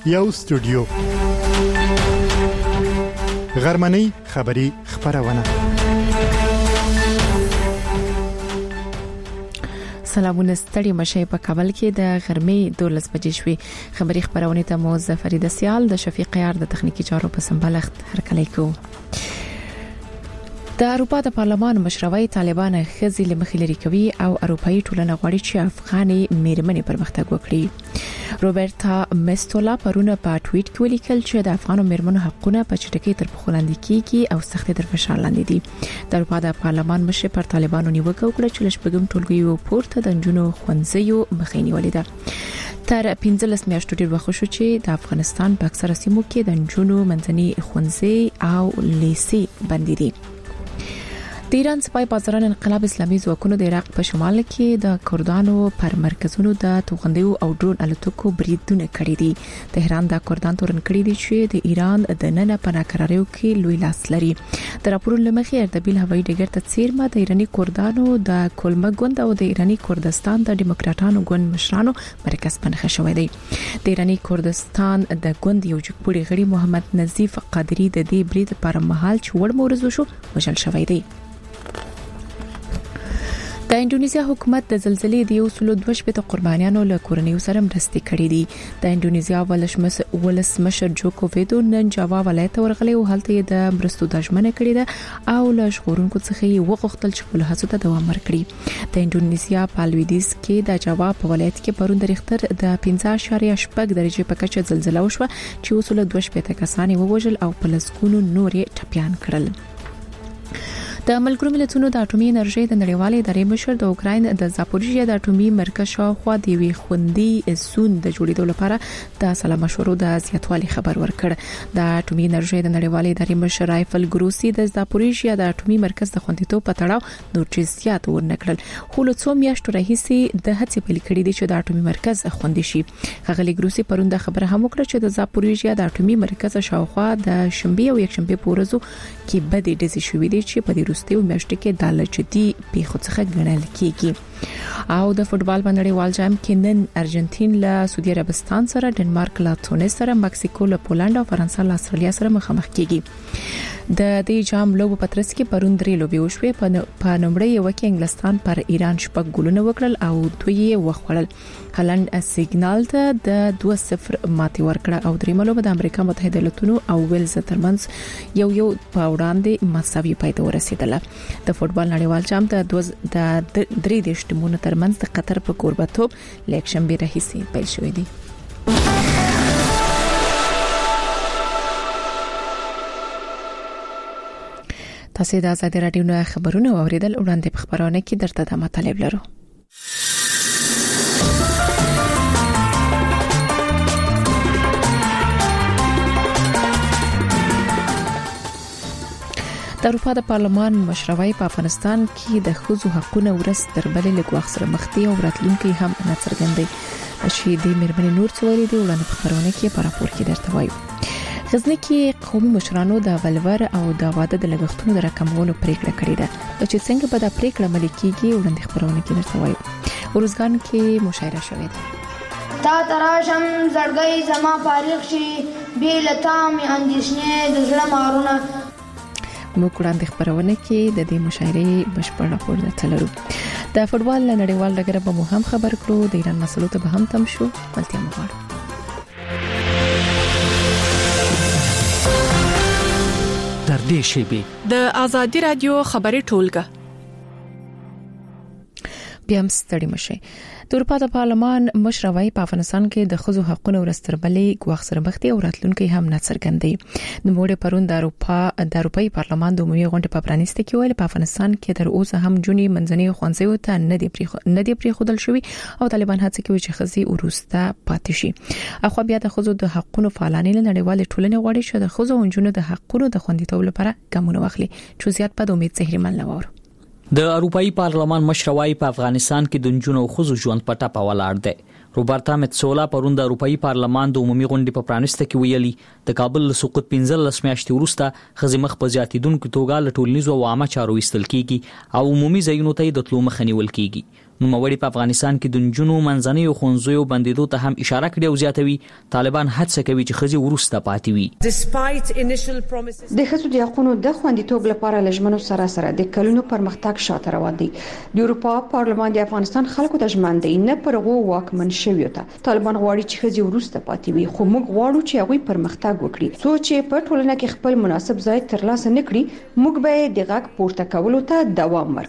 یو استودیو غرمنۍ خبری خبرونه. سلامونه ستړي مشه په کابل کې د غرمې 12 بجې شوې. خبری خبرونه ته مو ظفری د سیال د شفیق یار د تخنیکی چارو په سمبالښت هرکلی کو. د اروپا د پارلمان مشروي طالبان خزي لمخې لري کوي او اروپאי ټولنه غواړي چې افغاني میرمنې پرمختګ وکړي. روبرتا مستولا پرونه په ټویټ کې ولیکل چې د افغانو میرمنو حقونه په چټکۍ تر پخو لاندې کیږي او سختي تر فشار لاندې دي. د اروپا د پارلمان مشر پر طالبانو نیوکه وکړه چې لشپګم ټولګي پورته د جنونو خوندزیو مخینی ولیده. تر 15 میاشتو ډیر وخت شو چې د افغانستان په اکثره سیمو کې د جنونو منځني خوندزي او لیسي بندي دي. د ایران سپای بازاران انقلاب اسلامي ځواکونو د عراق په شمال کې د کردانو پر مرکزونو د توغندیو او ډرون الوتکو بریدونه کړي دي. تهران د کردان تورن کړي دي چې د ایران د نن په ناکراریو کې لوی لاس لري. د راپورونو لمخې اردبیل هوایي ډګر ته څیرمه د ایرانی کردانو د کلمه ګوند او د ایرانی کردستان د ډیموکراټانو ګوند مشرانو مرکز پنځه شوی دی. د ایرانی کردستان د ګوند یو جګپوړي غړي محمد نظیف قادری د دې برید پر مهال چې وړ مورزو شو وژل شوی دی. د انډونیزیا حکومت د زلزلې د 102 قربانیانو له کورنیو سره مرستې کړې دي. د انډونیزیا ولسمشر جوکو ویدو نن جاوا ولایت ورغلی او هلته د مرستو د ژمنه کړې ده او له شغورونکو څخه یې وغوښتل چې خپل هڅو ته دوام ورکړي. د انډونیزیا په لویدیځ کې د جاوا په ولایت کې پرون د ریختر د 5.8 درجه په کچه زلزلہ وشوه چې 102 کسان ووژل او په لسګونو نورې ټپيان کړل. د ملګرو ملتونو د اټومي انرژي د نړیوالې ادارې مشر د اوکراین د زاپوریژیا د اټومي مرکز شاوخوا د وی خوندي زون د جوړېدو لپاره د سلا مشورو د زیاتوالي خبر ورکړ. د اټومي انرژي د نړیوالې ادارې مشر رایفل ګروسی د زاپوریژیا د اټومي مرکز د خوندیتوب په تړاو نور جزئیات ورنکړل. خو له څو میاشتو راهیسې د هڅې پیل کړې دي چې د اټومي مرکز خوندي شي. غلي ګروسی پرون د خبره هم وکړه چې د زاپوریژیا د اټومي مرکز شاوخوا د شنبه او یکشنبه په ورځو کې بده ډزې شوې دي چې په دې او میاشتې کې د لچدي پیښو څخه ګڼل کیږي. او د فوتبال په نړیوال جام کې نن ارجنټین له سعودي عربستان سره، ډنمارک له تونس سره، مکسیکو له پولند او فرانسه له استرالیا سره مخامخ کیږي. د دې جام لوب په ترڅ کې پرون درې لوبې وشوې. په نومړی یو کې انګلستان پر ایران شپږ ګولونه وکړل او دوی یې وخوړل. هالند سیګنال ته د 2-0 ماتې ورکړه او درېمه لوب د امریکا متحده ایالاتونو او ویلز ترمنځ یو په وړاندې مساوي پای ته ورسېدله. د فوتبال نړیوال جام د 3 ټیمونو ترمنځ د قطر په کوربتوب لیک شنبه راهیسې پیل شوې دي. تاسو د آزادي رادیو نه خبرونه اوریدل. وړاندې په خبرونه کې درته د مطالب لرو. د اروپا د پارلمان مشروي په افغانستان کې د ښځو حقوقو ورځ تر بلې له ګواښ سره مخ دي او راتلونکي هم ناڅرګند دي. چې د میرمنې نور څولې دي وړاندې په خبرونه کې په راپور کې درته وایو. غزنی کې قومي مشرانو د ولور او د واده د لګښتونو د رقمولو پریکړه کړې ده. چې څنګه به دا پریکړه عملي کیږي وړاندې خبرونه کې درته وایو. ورزګان کې مشاعره شوې ده. تا تراشم زړګي زما فارغ شي بیل تام اندیشنه د زړه مارونه. موږ وړاندې خبرونه کې د دې مشاعرې بشپړ راپور درته لرو. د فوتبال نړیوال ډګر به مو هم خبر کړو. د ایران مسلو ته به هم تم شو. ولتیا مو غواړو. در دې شیبه د آزادي رادیو خبري ټولګه بیا هم ستړي مشي. د اروپا د پارلمان مشروي په افغانستان کې د ښځو حقوقو ورستربلې ګواښ سره مخ دي او راتلونکي هم ناڅرګند دي. د موړې پرون د اروپאי پارلمان د عمومي غونډې په پرانیسته کې ویل په افغانستان کې تر اوسه هم جونې منځني خوندزیو ته نه دي پریښودل شوی او طالبان هڅه کوي چې ښځې ورسته پاتې شي. اخو بیا د ښځو د حقوقو فعالانې له نړیوال ټولنې غواړي چې د ښځو او نجونو د حقوقو د خوندیتوب لپاره ګامونه واخلي. چې زیات په امید زهرمن لور د اروپאי پارلمان مشروي په افغانستان کې د جنونو خصوصي ژوند په ټاپه ولاړ دی. روبرتا متسولا پرون د اروپאי پارلمان د عمومي غونډې په پرانیسته کې ویلي د کابل سقوط 15 میاشتې وروسته خزي مخ په زیاتیدونکو توګه له ټولنیزو او عامه چارو ایستل کیږي او عمومي ځایونو ته د تلو مخه نیول کیږي. نوموړي په افغانستان کې د نجونو منځنیو ښوونځیو بندیدو ته هم اشاره کړې او زیاتوي طالبان هڅه کوي چې خزي ورسته پاتې وي. د ښځو د حقوقو د خوندیتوب لپاره لجمنو سره د کلونو پرمختګ شاته روان دي. د اروپا پارلمان د افغانستان خلکو ته ژمن دی نه پر غو واکمن شوی ته طالبان غواړي چې خزي ورسته پاتې وي، خو موږ غواړو چې هغه پرمختګ وکړي. سوچ په ټولنه کې خپل مناسب ځای ترلاسه نکړي، موږ به د غږ پورته کولو ته دوام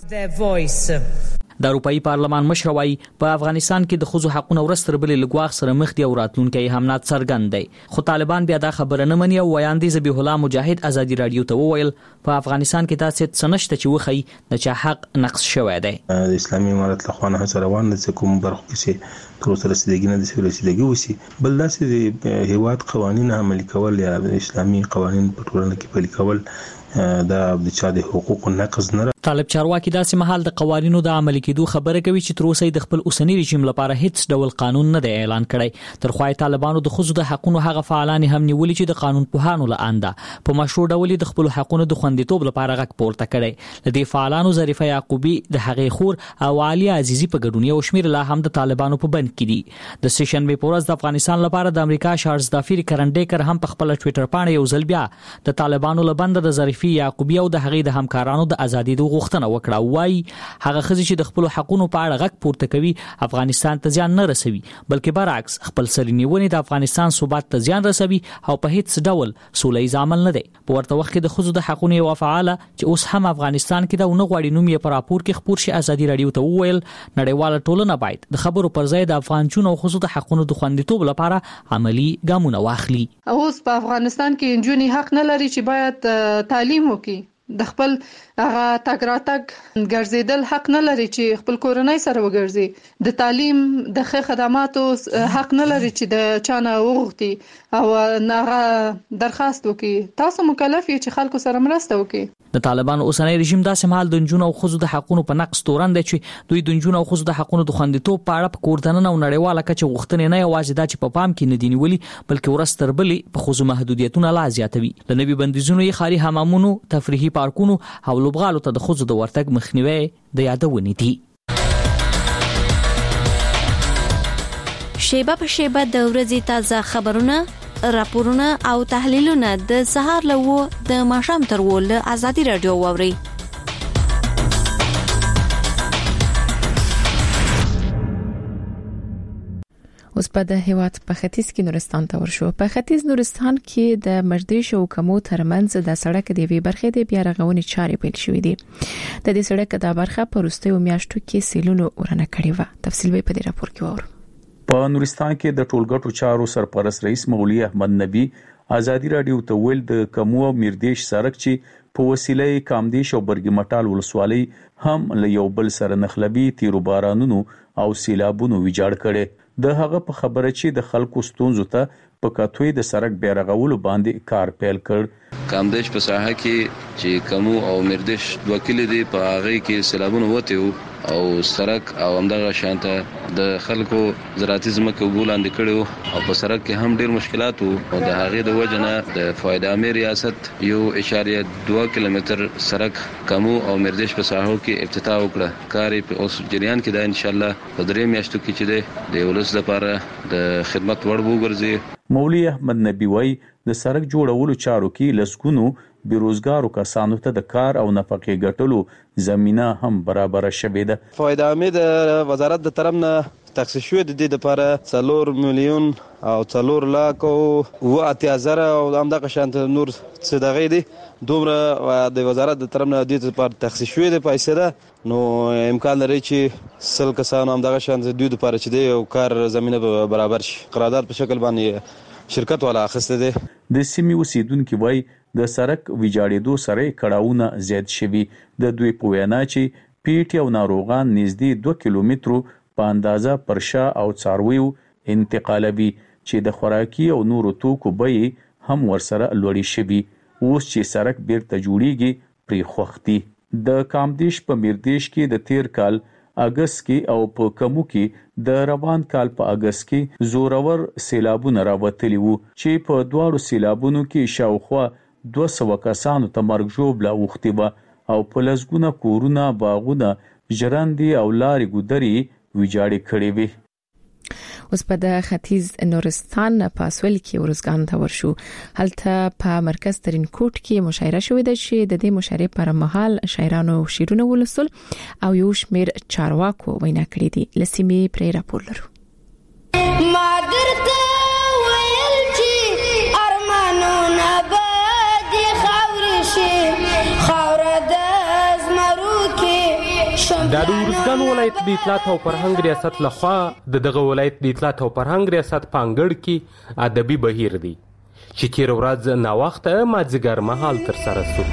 ورکړو. د اروپאי پارلمان مشر وايي په افغانستان کې د خزو حقوقو ورستر بل لګواغ سره مخ دي او راتلونکي هم نات څرګند دی. خو طالبان بیا دا خبره نه مني او وایاندې ذبیح الله مجاهد ازادي رادیو ته وویل په افغانستان کې تاسو څه نشته چې وخی د چا حق نقص شوی دی. د اسلامي امارت له خوا نه هڅه روانه ده چې کوم برخو کې تر اوسه رسیدګي نه دي رسیدګي وسی، بل داسې د هیواد قوانين عملي کول یا د اسلامي قوانين په ټولنه کې پلي کول دا د چا د حقوقو نقض نه. طالب چارواکي داسې مهال د قوانینو د عملي کېدو خبره کوي چې تر اوسه د خپل اوسنی رژیم لپاره هیڅ ډول قانون نه دی اعلان کړی. تر خو طالبانو د خزو د حقوقو هغه فعالان هم نیولي چې د قانون پوهانو له انده په مشروع ډول د خپل حقوقو د خوندیتوب لپاره غږ پورته کړي. د دې فعالانو ظریفه یعقوبی د هغې خور او علي عزیزی په ګډون یو شمیر لا هم د طالبانو په بند کې دي. د سیشن به پورز د افغانستان لپاره د امریکا شارز دافیر کرنډیکر هم په خپل ټوئیټر باندې یو ځل بیا د طالبانو له بند د ظریفه یعقوبی او د هغې د همکارانو د ازادي د غوښتنه وکړه. وای هغه خزي چې د خپل حقوقو په اړه غږ پورته کوي افغانستان ته ځان نه رسوي، بلکې برعکس خپل سرنیونی د افغانستان ثبات ته ځان رسوي او په هیڅ ډول سولې عمل نه دی. په ورته وخت کې د خزو د حقوقو یو فعاله چې اوس هم افغانستان کې دا نه غواړي نوم یې پر راپور کې خبر شي ازادي رادیو ته وویل نړیواله ټولنه باید د خبرو پر ځای د افغان جنو خزو د حقوقو د خوندیتوب لپاره عملی ګامونه واخلي. اوس په افغانستان کې جنونی حق نه لري چې باید تعلیم وکړي، د خپل هغه تګ راتګ ګرځیدل حق نه لري چې خپل کورنۍ سره وګرځي، د تعلیم د ښه خدماتو حق نه لري چې د چانه وغوښتي او هغه درخواست وکړي. تاسو مکلف یې چې خلکو سره مرسته وکړي. د طالبانو اوسنی رژیم داسې مهال د نجونو او خزو د حقوقو په نقص تورن دی چې دوی د نجونو او خزو د حقوقو د خوندیتوب په اړه په کوردننه او نړیواله کچه غوښتنې نه یوازې دا چې په پام کې نه دي نیولي بلکې ورستر بلې په خزو محدودیتونه لا زیاتوي. د نوي بندیزونو یې خاري حمامونو، تفریحي پارکونو او لوبغالو ته د خزو د ورتګ مخنیوي د یادونې دي. شیبه په شیبه د ورځې تازه خبرونه، راپورونه او تحلیلونه د سهار له د ماښام تر ول ازادي رادیو ووري. اوس په د هیواد په ختیځ کې نورستان ته ورشو. په ختیځ نورستان کې د مردیش او کمو ترمنځ د سړک د وی برخې د بیا رغونې چارې پیل شوې دي. د دې سړک د برخه په وروستیو میاشتو کې سیلونو ورنه کړې و. تفصیل به په دې راپور کې وورو. په نورستان کې د ټولګټو چارو سرپرست رئیس مولوی احمد نبی ازادي رادیو ته ویل د کمو مردیش سړک چې په وسیله کامدیش او برګی مټال ولسوالۍ هم له یو بل سره نخلبي تیرو بارانونو او سیلابونو ویجاړ کړي. د هغه په خبره چې د خلکو ستونزو ته په کاتوي د سړک بیرغولو باندې کار پیل کړ. کامدیش په ساحه کې چې کمو او مردیش دوه کلی دي په هغه کې سیلابونه وته او سړک او همدغه شانته د خلکو زراعتي ځمکه وګولاندې کړو او په سړک کې هم ډیر مشکلات وو او د هغه د وجنه د فائدہ امیر ریاست 1.2 کیلومتر سړک کمو او مردیش په ساحو کې افتتاح وکړه. کار په اوس جریان کې دا ان شاء الله په درې میاشتو کې چې د ولس لپاره د خدمت وړ وګرځي. مولوی احمد نبی وای د سړک جوړولو چارو کې لسګونو بیروزګارو کسانو ته د کار او نفقې ګټلو زمينه هم برابر شوه ده. فائدہ امید وزارت د طرف نه تخصیص شوی د دې لپاره 4 میلیون او 4 لک او 8000 او همدغه شانت نور څه دغه دي دومره د وزارت د طرف نه د دې لپاره تخصیص شوی د پیسې ده. نو امکان لري چې سل کسانو همدغه شانت د دې لپاره چې د کار زمينه برابر شي. قرارداد په شکل باندې شرکت والا اخسته دي. د سیمې اوسیدونکو وای د سړک ویجاړېدو سره کړهونه زیات شوي. د دوی په وینا چې پیټ او ناروغان نږدې 2 کیلومترو په اندازه پرشا او څارویو انتقالوي چې د خوراکي او نورو توکو بیې هم ورسره لوړې شوي. اوس چې سړک بیرته جوړیږي پرې خوختي. د کامدیش په مردیش کې د تیر کال اگست کې او په کمو کې د روان کال په اگست کې زورور سیلابونه راوتلي وو چې په دواړو سیلابونو کې شاوخوا 200 کسانو ته مرګ ژوبله اوښتي وه او په لسګونه کورونه باغونه ژرندې او لارې ګودرې ویجاړې کړې وې. اوس په د ختیځ نورستان په اسول کې ورزګان ته ورشو. هلته په مرکز ترين کوټ کې مشاعره شوې ده چې د دې مشاعرې پر مهال شاعرانو شعرونه ولوستل او یو شمېر چارواکو وینا کړې دي. لسیمې پرې راپور لرو. د ورزګان ولایت د اطلاعات او فرهنګ ریاست لخوا دغه ولایت د اطلاعات او فرهنګ ریاست پانګړ کې ادبي بهیر دی چې تیر ورځ نا وخت مازیګر مهال تر سره شو.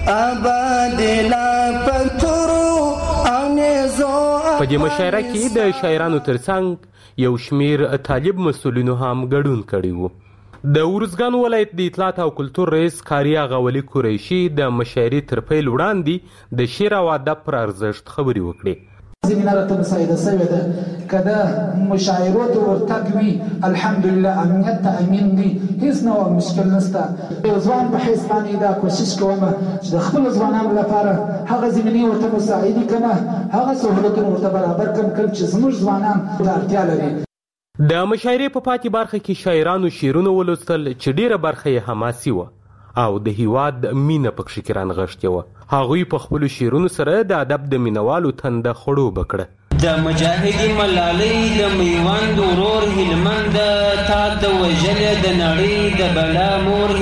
په دې مشاعره کې د شاعرانو ترڅنګ یو شمیر طالب مسؤلینو هم ګډون کړي وو. د ورزګان ولایت د اطلاعات او کلتور رئیس کاریا غولي قریشي د مشاعرې تر پیل وړاندې د شعر او ادب پر ارزښت خبرې وکړې. زمینه ته مساعده شوې ده کله مشاعرو ته ورتګ وي الحمدلله امنیت ته امین دي هیڅ نوع مشکل نشته. ځوان په حیث باندې دا کوشش کوم چې د خپل ځوانانو لپاره هغه زمینه ورته مساعدي کړم هغه سہولتونه ورته برابر کړم چې زموږ ځوانان د اړتیا لري. د مشاعرې په پاتې برخه کې شاعرانو شعرونه ولوستل چې ډیره برخه یې حماسي وه او د هیواد مینه پکښې کې رانغښتې وه. هغوی په خپلو شعرونو سره د ادب د مینوالو تنده خړوبه کړه. د مجاهدي ملالۍ د میوند ورور هلمند تا د وژلې د نړۍ د بلا مور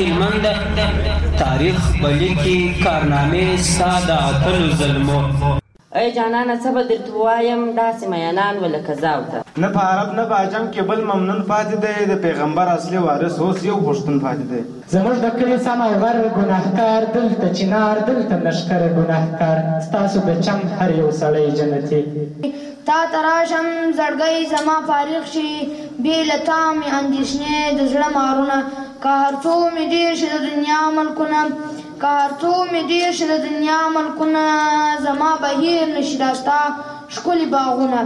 هلمند تاریخ بلیکي کارنامې ستا د اتلو ظلمو. ای جانانه څه به درته ووایم داسې میانان ولکه زاوته نه په عرب نه په عجم کې بل ممنون پاتې دی د پیغمبر اصلي وارث اوس یو پښتون پاتې دی. زموږ د کلي سم او غر ګناهکار دلته چنار دلته لښکر ګناهکار ستاسو د چم هر یو سړی جنتي. تا تراشم زړګی زما فارغ شي بې له تا مې اندېښنې د زړه مارونه که هر څو مې ډېر شي د دنیا ملکونه که هر څو مې ډېر شي د دنیا ملکونه زما بهیر نشي دا ستا ښکلي باغونه.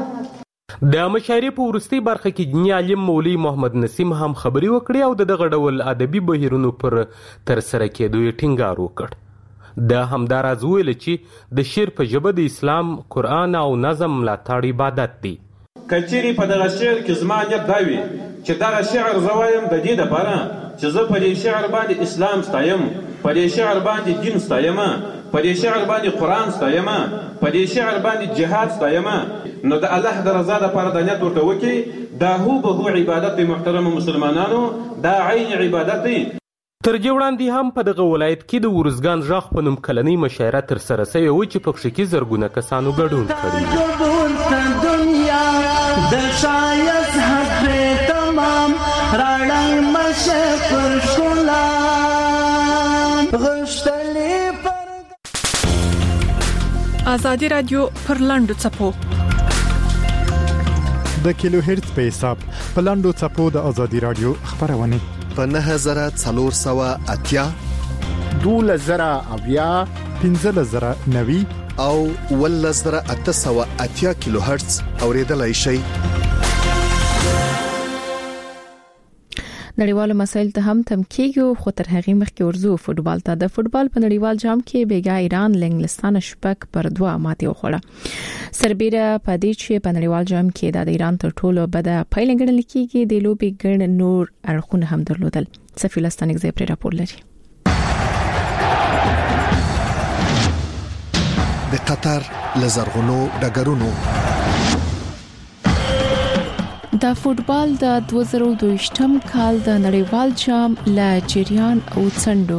د مشاعرې په وروستۍ برخه کې دیني عالم مولوي محمد نسیم هم خبرې وکړې او دغه ډول ادبي بهیرونو پر ترسره کېدو یې ټینګار وکړ. د همداراز ویل چې د شعر په ژبه د اسلام قرآن او نظم ملاتړ عبادت دی. که چیرې په دغه شعر کې زما نیت دا وي چې دغه شعر زه وایم د دې دپاره چې زه په دې شعر باندې اسلام ستایم په دې شعر باندې دین ستایم په دې شعر باندې قرآن ستایم په دې شعر باندې جهاد ستایم نو د الله د رضا دپاره د نیت ورته وکړي دا هو به هو عبادت دی. محترمو مسلمانانو دا عین عبادت دی. تر دې وړاندې هم په دغه ولایت کې د ورزګان ژغ په نوم کلنۍ مشاعره ترسره سوې وه چې پکښې کې زرګونه کسانو ګډون کړی. آزادی رادیو پر لاندو څپو د کیلو هرتز په حساب په لاندو څپو د آزادی رادیو خبرونه په 9480 2000 1590 او 1880 کیلو هرتز اوریدلای شئ. نړیوالو مسایل ته هم تم کېږو خو تر هغې مخکې ورزو فوټبال ته. د فوټبال په نړیوال جام کې بیګا ایران له انګلستان 2-2 ماتې وخوړه. سربېره په دې چې په نړیوال جام کې د ایران تر ټولو بده پایله ګڼل کېږي د لوبې ګڼ نور اړخونه هم درلودل. صفی لستانک زی پر راپور لري. د قطر لزرغونو ډګرونو د فوټبال د 2022م کال د نړیوال جام له جریان او څنډو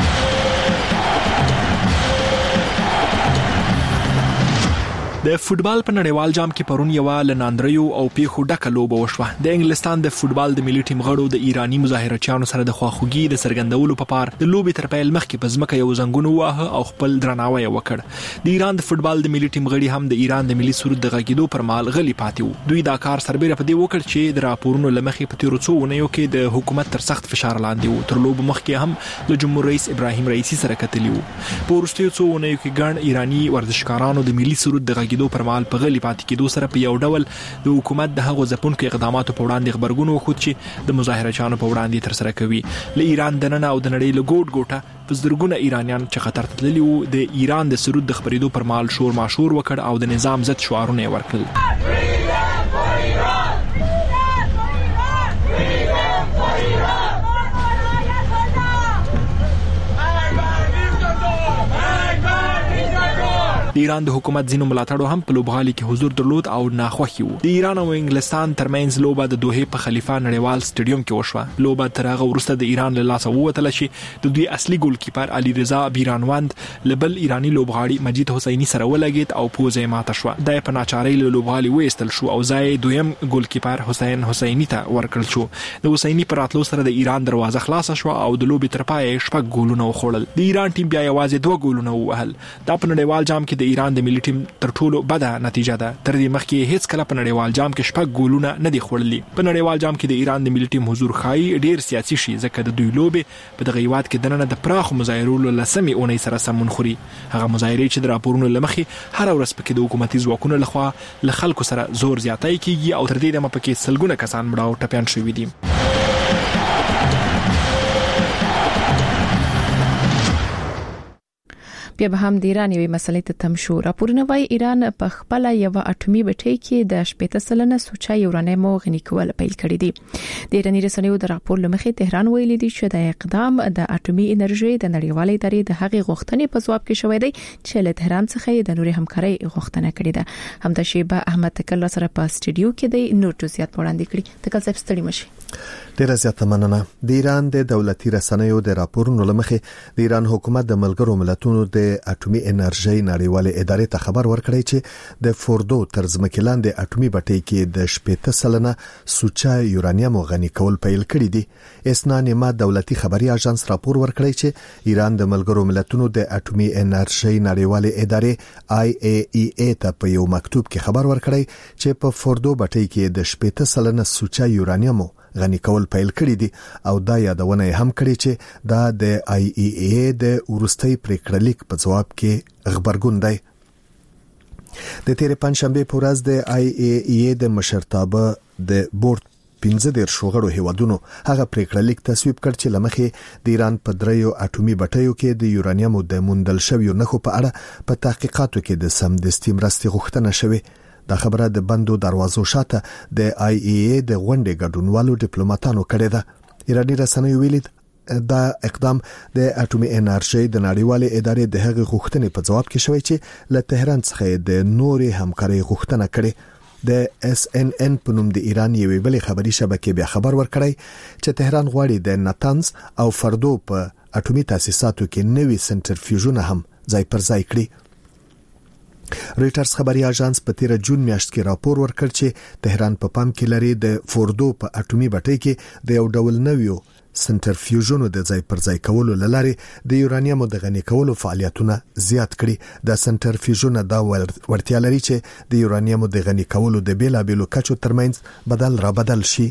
د فوټبال په نړیوال جام کې پرون یو لناندریو او پیخو ډکه لوبه وشوه. د انګلستان د فوټبال د ملي ټیم غړو د ایرانی مظاهرچیانو سره د خواخوږي د سرګندولو په پار د لوبې تر پیل مخکې په ځمکه یو زنګون واه او خپل درناوی وکړ. د ایران د فوټبال د ملي ټیم غړي هم د ایران د ملي سرود د غږیدو پر مهال غلي پاتې وو. دوی دا کار سربېره په دې وکړ چې د راپورونو لمخې په تیرو څو ونیو کې د حکومت تر سخت فشار لاندې وو. تر لوب مخکې هم د جمهور رئیس ابراهیم رئیسی سره کتلی وو. په وروستیو څو ونیو کې ګڼ ایرانی ورزشکارانو د ملي سرود د کېدو پر مهال په غلي پاتې کېدو سره په یو ډول د حکومت د هغو ځپونکو اقداماتو په وړاندې خبرګون وښود چې د مظاهرچیانو په وړاندې ترسره کوي. له ایران دننه او د نړۍ له ګوټ ګوټه په زرګونه ایرانیان چې خطر ته تللي وو د ایران د سرود د خبرېدو پر مهال شور ماشور وکړ او د نظام ضد شعارونه یې ورکړل. د ایران د حکومت ځینو ملاتړو هم په لوبغالي کې حضور درلود او ناخوښي وو. د ایران او انګلستان ترمنځ لوبه د دوحې په خلیفه نړیوال سټیډیوم کې وشوه. لوبه تر هغه وروسته د ایران له لاسه ووتله چې د دوی اصلي ګولکیپر علي رضا بیرانوند له بل ایرانی لوبغاړي مجید حسیني سره ولګید او پوزه یې ماته شوه. د په ناچارۍ له لوبغالي وایستل شو او ځای دویم ګولکیپر حسین حسیني ته ورکړل شو. د حسیني پر راتلو سره د ایران دروازه خلاصه شو او د لوبې تر پایه 6 ګولونه وخوړل. د ایران ټیم بیا یوازې 2 ګولونه ووهل. دا په نړیوال جام کې د ایران د ملي ټیم تر ټولو بده نتیجه ده. تر دې مخکې هیڅ کله په نړیوال جام کې 6 ګولونه نه دي خوړلي. په نړیوال جام کې د ایران د ملي ټیم حضور خای ډیر سیاسي شي ځکه د دوی لوبې په دغه هیواد کې دننه د پراخ مظاهرو له سمې اونۍ سره سمون خوري. هغه مظاهرې چې د راپورونو لمخې هر ورځ پکې د حکومتي ځواکونو لخوا له خلکو سره زور زیاتی کیږي او تر دې دمه پکې سلګونه کسان مړه او ټپيان شوي دي. بیا به هم د ایران یوې مسلې ته تم شو. راپورونه وايي ایران په خپل یو اټومي بټۍ کې د 80% سوچا یورانیم غني کول پیل کړی دی. د ایراني رسنیو د راپور لمخې تهران ویلي دی چې د اقدام د اټومي انرژي د نړیوالې ادارې د هغې غوښتنې په ځواب کې شوې دی چې له تهران څخه د نوري همکارۍ غوښتنه کړې ده. همدا شیبه احمد تکل سره په سټډیو کې د نور جزئیات وړاندې کړي. تکل صاحب ستړي مشي. ډیره زیاته مننه. د ایران د دولتي رسنیو د راپورونو لمخې د ایران حکومت د ملګرو ملتونو د اټومي انرژي نړیوالې ادارې ته خبر ورکړی چې د فوردو تر ځمکې لاندې اټومي بټۍ کې د 80% سوچا یورانیم غني کول پیل کړی دي. اسنا نیمه دولتي خبري اژانس راپور ورکړی چې ایران د ملګرو ملتونو د اټومي انرژي نړیوالې ادارې IAEA ته په یو مکتوب کې خبر ورکړی چې په فوردو بټۍ کې د 80% سوچا یورانیم غني کول پیل کړی دي او دا یادونه هم کړی چې دا د IAEA د ورستۍ پریکړلیک په جواب کې خبرګون دی. د تیر پنځشنبه په ورځ د IAEA د مشرتابه د بورډ 15 شوغړو هیوادونو هغه پریکړلیک تصویب کړ چې لمخې د ایران په دریو اټومي بټیو کې د یورانیم د موندل شویو نخو په اړه په تحقیقاتو کې د سمدستي مرستې غوښتنه شوه. دا خبره د بندو دروازو شاته د IAEA د غونډې ګډونوالو ډیپلوماټانو کړې ده. ایرانی رسنیو ویلي دا اقدام د اټومي انرژي د نړیوالې ادارې د هغې غوښتنې په جواب کې شوی چې له تهران څخه د نوري همکارۍ غوښتنه کړې. د SNN په نوم د ایران یوې بلې خبري شبکې بیا خبر ورکړی چې تهران غواړي د نتنز او فردو په اټومي تاسیساتو کې نوي سنټرفیوژونه هم ځای پر ځای کړي. رويټرز خبري اژانس په 13 جون میاشت کې راپور ورکړ چې تهران په پام کې لري د فوردو په اټومي بټۍ کې د یو ډول نویو سنټرفیوژونو د ځای پر ځای کولو لپاره د یورانیم د غني کولو فعالیتونه زیات کړي. د سنټرفیوژونو دا ورتیا لري چې د یورانیم د غني کولو د بیلابېلو کچو ترمنځ بدل را بدل شي.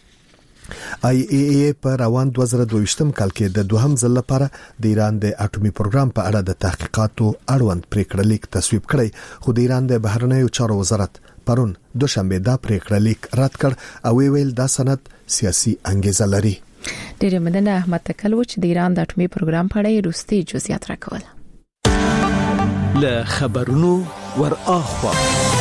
IAEA په روان 2022 کال کې د دوهم ځل لپاره د ایران د اټومي پروګرام په اړه د تحقیقاتو اړوند پریکړلیک تصویب کړی خو د ایران د بهرنیو چارو وزارت پرون دوشنبه دا پریکړلیک رد کړ او ویل دا سند سیاسي انګیزه لري. ډېر مننه احمد تکل چې د ایران د اټومي پروګرام په اړه روستي جزئیات راکول. له خبرونو ور اخوا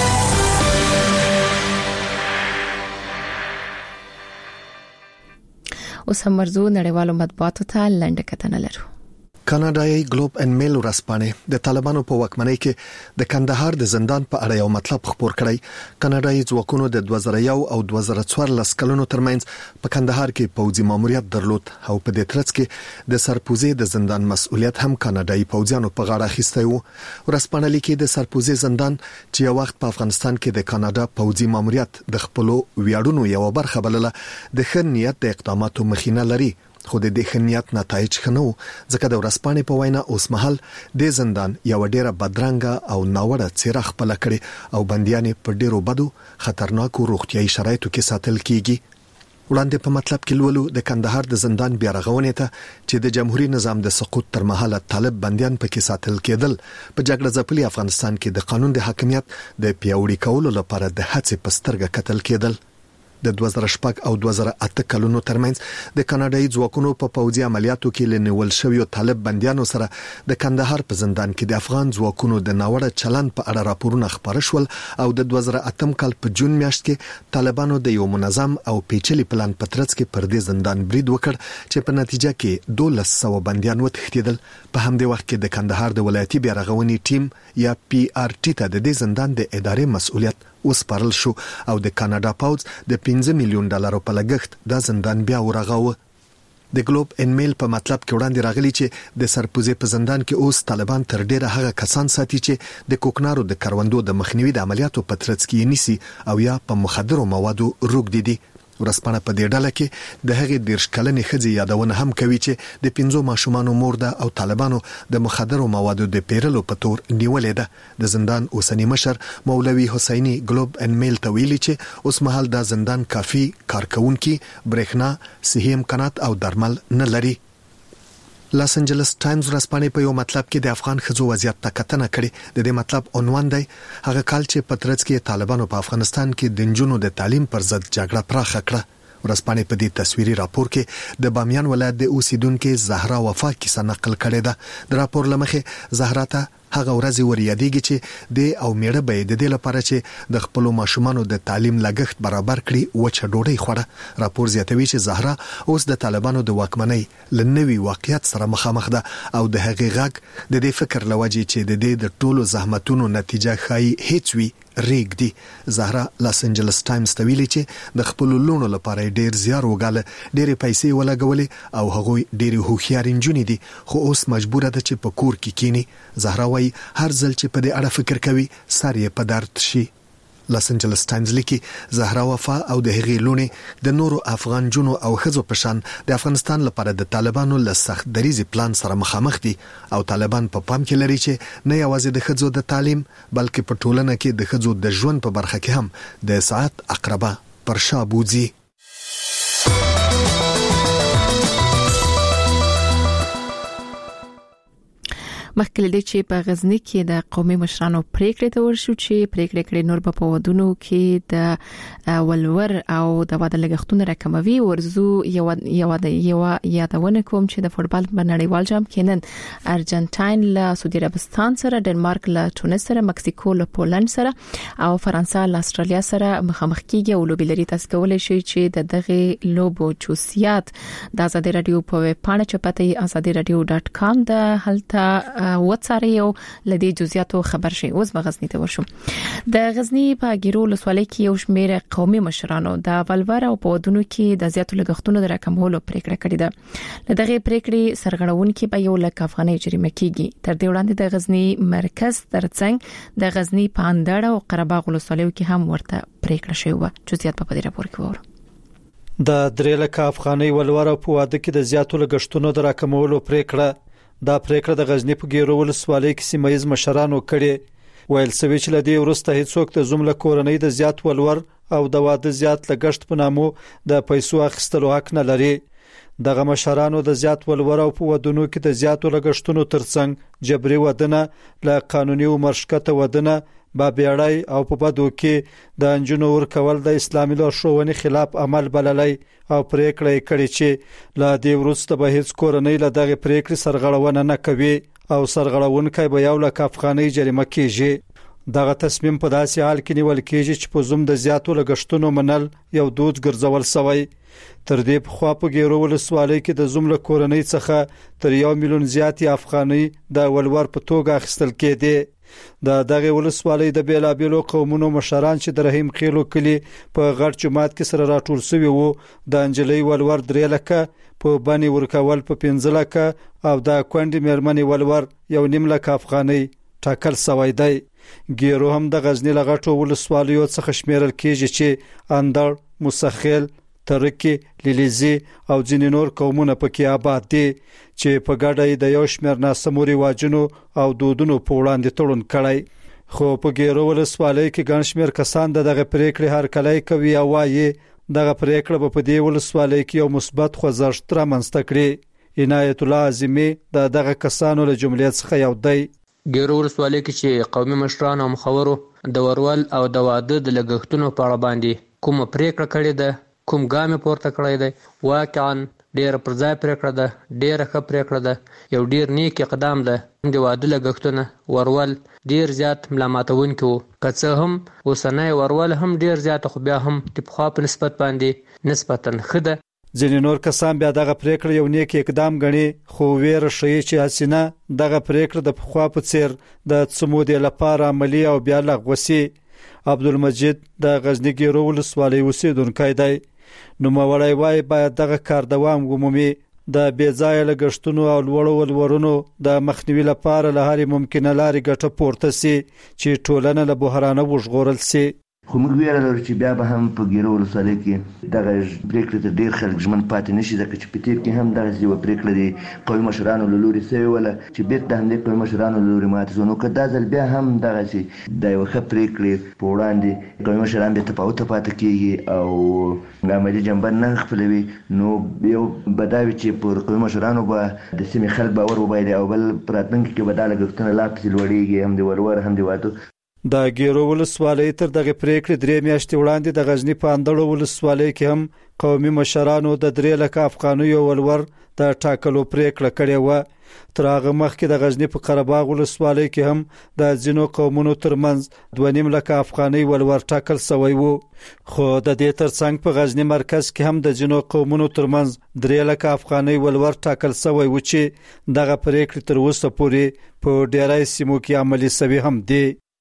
اوس هم مرزو نړیوالو مطبوعاتو ته لنډه کتنه لرو. کاناډایي ګلوب ان میل ورځپاڼه د طالبانو په واکمنۍ کې د کندهار د زندان په اړه یو مطلب خبر کړی. کاناډایي ځواکونو د 2001 او 2014 کلونو ترمنځ په کندهار کې پوځي ماموریت درلود او په دې ترڅ کې د سرپوزي د زندان مسؤلیت هم کاناډایي پوځیانو په غاړه اخیستی وو. ورځپاڼه لیکي د سرپوزي زندان چې یو وخت په افغانستان کې د کاناډا پوځي ماموریت د خپل ویاړونو یو برخه بلله د ښه نیت د اقداماتو مخینه لري خو د دې خنیت نتایج خنو ځکه د ورځپاڼې په وینا اوس مهال د زندان یو ډیره بدرنګه او ناوړه څیره خپل کړي او بنديان په ډیرو بدو خطرناکو روغتيایي شرایطو کې ساتل کیږي. وړاندې په مطلب کې لولو د کندهار د زندان بیا رغونې ته چې د جمهوریت نظام د سقوط تر مهاله طالب بنديان پکې ساتل کېدل په جګړه ځپلي افغانستان کې د قانون د حاکمیت د پیاوړي کولو لپاره د هڅې په سترګه کتل کېدل. د 2008 او 2008 کلونو ترمنځ د کاناډایي ځواکونو په پوځي عملیاتو کې لنیول شویو طالب بنديانو سره د کندهار په زندان کې د افغان ځواکونو د ناوړه چلند په اړه راپورونه خبر شول او د 2008 کال په جون میاشت کې طالبانو د یو منظم او پیچلي پلان په ترڅ کې پر دې زندان برید وکړ چې په نتیجه کې 1200 بنديان وتښتیدل. په همدې وخت کې د کندهار د ولایتي بیا رغونې ټیم یا PRT ته د دې زندان د ادارې مسؤلیت وسپارل شو او د کاناډا پوځ د 15 میلیون ډالرو په لګښت دا زندان بیا ورغاوه. د ګلوب ان میل په مطلب کې وړاندې راغلی چې د سرپوزې په زندان کې اوس طالبان تر ډیره هغه کسان ساتي چې د کوکنارو د کروندو د مخنیوي د عملیاتو په ترڅ کې نیسي او یا په مخدرو موادو روږدي دي. ورسپانه په دې ډله کې د هغې 10 کلنې ښځې یادونه هم کوي چې د 5 ماشومانو مور ده او طالبانو د مخدرو موادو د پیرلو په تور نیولې ده. د زندان اوسنی مشر مولوي حسینی ګلوب ان میل ته ویلي چې اوس مهال دا زندان کافي کارکونکي برېښنا صحي امکانات او درمل نه لري. لاس انجلس ټایمز ورځپاڼې په یو مطلب کې د افغان ښځو وضعیت ته کتنه کړې. د دې مطلب عنوان دی هغه کال چې په ترڅ کې طالبانو په افغانستان کې د نجونو د تعلیم پر ضد جګړه پراخه کړه. ورځپاڼې په دې تصویري راپور کې د بامیان ولایت د اوسیدونکو زهرا وفا کیسه نقل کړې ده. د راپور لمخې زهرا ته هغه ورځ وریادېږي چې د او میړه به د دې لپاره چې د خپل ماشومانو د تعلیم لګښت برابر کړي وچه ډوډۍ خوړه. راپور زیاتوي چې زهرا اوس د طالبانو د واکمنۍ لنوي واقعیت سره مخامخ ده او د هغې غږ د دې فکر لوجي چې د دې د ټولو زحمتونو نتیجه خای هیڅ وي ریګ دی. زهرا لاس انجلس ټایمز ته ویلي چې د خپل لونو لپاره ډیر زیار وګاله، ډېرې پیسې ولګولې او هغه ډېرې هوښیار انجونې دي خو اوس مجبوره ده چې په کور کې کینی. زهرا وايي هر ځل چې په دې اړه فکر کوي سر یې په درد شي. لاس انجلس ټایمز لیکي زهرا وفا او د هغې لونې د نورو افغان جنو او ښځو په شان د افغانستان لپاره د طالبانو له سخت دریزي پلان سره مخامخ دي او طالبان په پام کې لري چې نه یوازې د ښځو د تعلیم بلکې په ټولنه کې د ښځو د ژوند په برخه کې هم د ساعت اقربا پر شا بوځي. مخکې دې چې په غزنی کې د قومي مشرانو پریکړې ته ورشو چې پریکړې کړې نور په ودونو کې د ولور او د واده لګښتونه راکموي. ورزو یو یادونه کوم چې د فوتبال په نړیوال جام کې نن ارجنټاین له سعودي عربستان سره، ډنمارک له تونس سره، مکسیکو له پولند سره او فرانسه له استرالیا سره مخامخ کیږي او لوبي لري. تاسو کولای شئ چې د دغه لوبو جوسیات د آزادي رادیو په ویب پاڼه چپته azadiradio.com د هلته وڅاري او لدی جزئیاتو خبر شي. اوس غزنی ته ورشم. د غزنی په ګیرو لسوالۍ کې یو شمېر قومي مشرانو د ولور او په ودونو کې د زیاتو لګښتونو د راکمولو پریکړه کړې ده. لدغه پریکړې سرغړونکو په یو لک افغانۍ جریمه کیږي. تر دې وړاندې د غزنی مرکز ترڅنګ د غزنی پاندړ او قره باغ لسوالۍ کې هم ورته پریکړه شوې و. جزئیات په دې راپور کې وره. د 3 لک افغانۍ ولور او په واده کې د زیاتو لګښتونو د راکمولو پریکړه دا پریکړه د غزنی په ګیرو ولسوالۍ کې سیمایز مشرانو کړې. ویل سوي چې لدی ورسته هیڅوک د زمله کورنۍ د زیات ولور او د واده زیات لګښت په نامو د پیسو اخیستلو حق نه لري. دغه مشرانو د زیات ولور او په ودونو کې د زیاتو لګښتونو ترڅنګ جبري ودونه له قانوني عمر شکته ودونه بابیړای او په بدو کې د انجونو ورکول د اسلامي لارښوونې خلاف عمل بللی او پریکړه کړې چې لا دی ورسته به هیڅ کورنۍ له دغه پریکړې سرغړونه نه کوي او سرغړونکي به یو لک افغانۍ جریمه کیږي. دغه تصمیم په داسې حال کې نیول کیږي چې په زوم د زیاتو لګښتونو منل یو دود ګرځول شوی. تر دې په خوا په ګیرو ولسوالۍ کې د زوم له کورنۍ څخه تر 1 میلیون زیاتې افغانۍ د ولور په توګه اخیستل کېدې. دغه ولسوالۍ د بیلابیلو قومونو مشران چې د رحیم خېلو کلی په غړ جماعت کې سره راټول شوی وو د انجلۍ ولور 3 لکه په باندې ورکول په 15 لکه او د کونډې مېرمنې ولور 1.5 لک افغانۍ ټاکل شوی دی. ګیرو هم د غزنی لغټو ولسوالیو څخه شمیرل کېږي چې اندړ، مسخیل، ترکی، لیلیزی او ځینې نور قومونه پکې آباد دي چې په ګډه د یو شمېر ناسمو رواجونو او دودونو په وړاندې تړون کړی. خو په ګیرو ولسوالۍ کې ګڼ شمېر کسان دغه پریکړې هرکلی کوي او وايي دغه پریکړه په دې ولسوالۍ کې یو مثبت خوځښت رامنځته کړي. عنایت الله اعظمي دغه کسانو له جملې څخه یو دی. ګیرو ولسوالۍ کې چې قومي مشران او مخورو د ورول او د واده د لګښتونو په اړه باندې کوم پریکړه کړې ده، کوم ګام پورته کړی دی، واقعا ډېر پر ځای پریکړه ده، ډېر ښه پریکړه ده، یو ډېر نیک اقدام ده. د واده لګښتونه ورول ډېر زیات ملامتونکي وو، که څه هم اوسنی ورول هم ډېر زیات، خو بیا هم د پخوا په نسبت باندې نسبتا ښه ده. ځینې نور کسان بیا دغه پریکړه یو نیک اقدام ګڼي، خو ویره ښیي چې حسینه دغه پریکړه د پخوا په څیر د څه مودې لپاره عملي او بیا لغوه شي. عبدالمجید د غزنی ګیرو ولسوالۍ اوسیدونکی دی. نوموړی وایي باید دغه کار دوام ومومي، د بې ځایه لګښتونو او لوړو ولورونو د مخنیوي لپاره له هرې ممکنه لارې ګټه پورته سي چې ټولنه له بحرانه وژغورل سي. خو موږ ویره لرو چې بیا به هم په ګیرو ولسوالۍ کې دغه پریکړې ته ډېر خلک ژمن پاتې نه شي، ځکه چې په تېر کې هم دغسې یوه پریکړه د قومي مشرانو له لورې سوې وله چې بېرته د همدې قومي مشرانو له لورې ماته شوه. نو که دا ځل بیا هم دغسې د یوه ښه پریکړې په وړاندې قومي مشران بیا تفاوته پاتې کېږي او عملي جنبه نه خپلوي، نو یو به دا وي چې پر قومي مشرانو به د سیمې خلک باور وبایلي او بل په راتلونکي کې به دا لګښتونه لا پسې لوړېږي، هم د ولور هم د واده. د ګیرو ولسوالۍ تر دغه پریکړې 3 میاشتې وړاندې د غزنی په اندړو ولسوالۍ کې هم قومي مشرانو د 3 لک افغانیو ولور د ټاکلو پریکړه کړې و. تر هغه مخکې د غزنی په قرهباغ ولسوالۍ کې هم د ځینو قومونو ترمنځ 2.5 لک افغاني ولور ټاکل شوی و. خو د دې ترڅنګ په غزنی مرکز کې هم د ځینو قومونو ترمنځ 3 لک افغاني ولور ټاکل شوی و چې دغه پریکړه تر اوسه پورې په ډیری سیمو کې عملي شوی هم دی.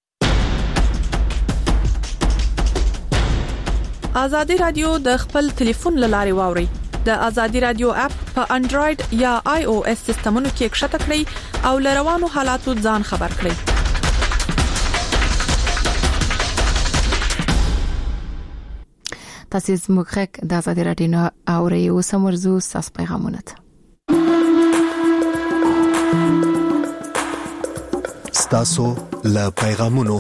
آزادی رادیو د خپل ټلیفون لارې واوري. د آزادی رادیو اپ په انډراید یا آی او اس سیستمونو کې ښکته کړئ او لروانو حالاتو ځان خبر کړئ. تاسو زموږ غږ د آزادی رادیو نه اورئ او سمورزو ساس پیغامونه. ستاسو له پیغامونو.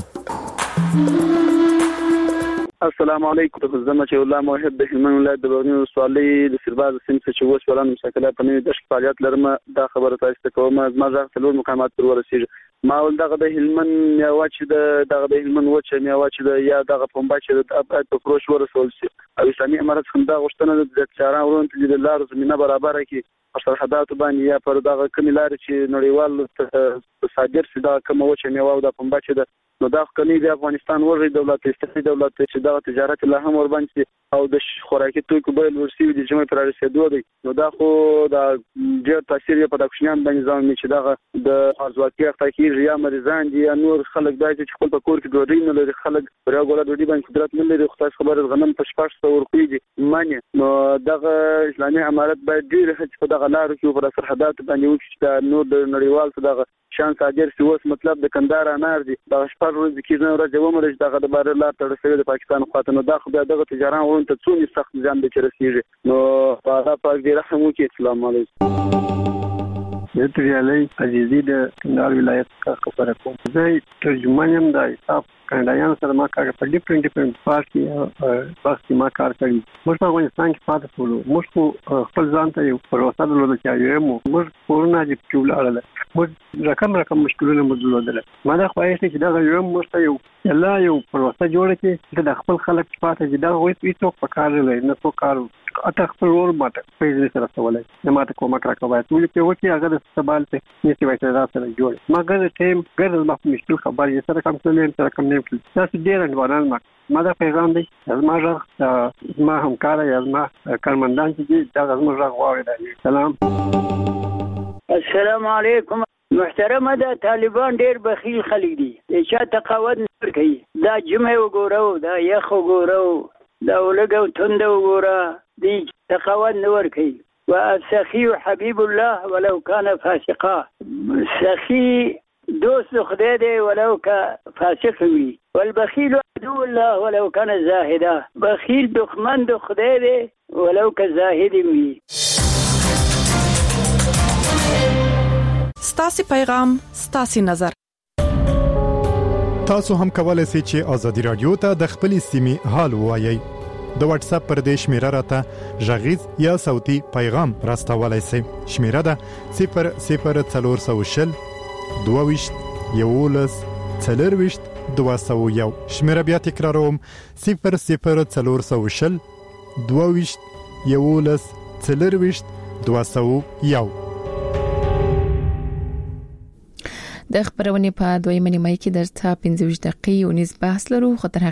السلام علیکم. زما چې الله موحد د هلمند ولایت د بغنی ولسوالۍ د سرباز سیمه چې اوس ولانه مشکله په نوې د فعالیت لرم. دا خبره تاسو ته کوم. ما ځکه څلور مقامات پر ورسېږي. ما ول دغه د هلمند میوه چې دغه د هلمند وچه میوه چې یا دغه پنبه چې د ابعاد په فروش ورسول شي او اسلامي امارات څنګه غوښتنه د چاران ورونته د لار زمينه برابر کړي سرحدات باندې یا پر دغه کمی لار چې نړیوال صادر شي دا کوم وچه میوه او د پنبه چې نو دا خلک د افغانستان ورغی دولت استثنایی دولت چې دا تجارت له هم ور باندې او د خوراکي توکو بیل ورسي د جمعې پر رسیدو دی. نو دا خو دا ډېر تاثیر په دښمنان باندې ځان چې دا د ازواکي اخلاقي یا مریضان دي یا نور خلک دا چې خپل په کور کې ډوډۍ نه لري، خلک پر یو ګوله ډوډۍ باندې قدرت نه لري، خو تاسو خبره غنم په 600 ورکوي دي معنی. نو دغه اسلامي امارات باید ډېر هڅه په دغه لارو کې پر سرحدات باندې وکړي چې نور د نړیوال څخه دغه شان صادر شي. اوس مطلب د کندهار انار دي د شپږ ورځې کې نه ورځې ومرج دغه د بار لار تر رسېدو د پاکستان خواته. نو دا خو دغه تجارت ورونته څونه سخت ځان به رسیږي. نو په پاک دې رحم وکړي. السلام علیکم. یتری علی عزیزی د کندهار ولایت څخه خبره کوم. زه ترجمان یم د حساب کاناډایان سره ما کار په ډیفرنٹ پارت کې ما کار کړی. موږ په افغانستان کې پاتې شولو. موږ خپل ځان ته یو پروسه درلوده چې موږ کورونه د ټول اړه موږ رقم مشکلونه موږ درلودل. ما دا خواهش چې دا یو موږ ته یو پروسه جوړه کړي چې د خپل خلک پاتې چې دا وایي هیڅ په کار نه څو کار اته خپل ور ماته پیژنې سره سوالای نه ماته کومه کار کوي ټول په وکی هغه د سبال ته نيتي وایي سره جوړ ما ګر ټیم ګر ما مشکل خبر یې سره کوم څه نه سره کوم نه تاسو ډیر انواران ما دا پیغام دی ما همکار ما کارمندان چې دا زما غواړي. سلام. السلام علیکم. محترمه دا طالبان ډیر بخیل خلک دي چې تقاعد نه کوي. دا جمعه وګورو دا یخ وګورو دا ولګو تند وګوره دي تقاعد نه ور کوي. والسخي حبيب الله ولو كان فاسقا. سخي دوست خدای دی ولو که فاسق وي. والبخيل عدو الله ولو كان زاهدا. بخیل دښمن د خدای دی ولو که زاهد وي. ستاسو پیغام ستاسو نظر. تاسو هم کولای شئ چې آزادی رادیو ته د خپل سیمې حال وایي. د واتس اپ پر دې شمیره راته ژغیز یا صوتي پیغام راستولای شئ. شمیره ده 00400 22 11 201. شمیره بیا تکراروم 00400 22 11 201. د خبرونې په دویمه نیمه کې درته 15 دقیقې ونیز بحث لرو. خطر